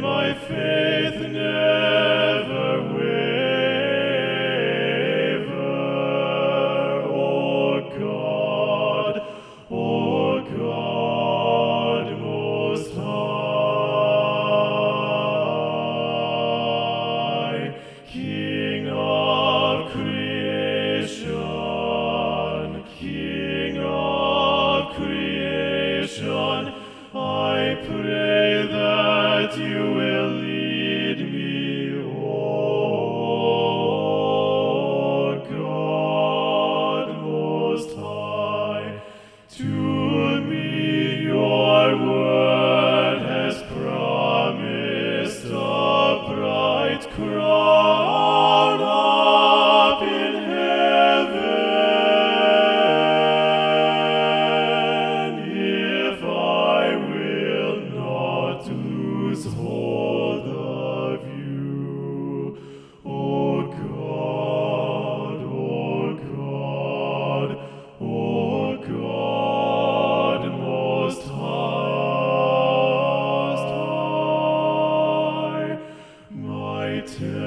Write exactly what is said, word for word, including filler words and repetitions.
my faith never waver. O God, O God most high, King of creation, King of creation, I pray that you will lead me, O God most high. To me your word has promised a bright crown up in heaven, if I will not lose hold of you. O God, O God, O God most high, my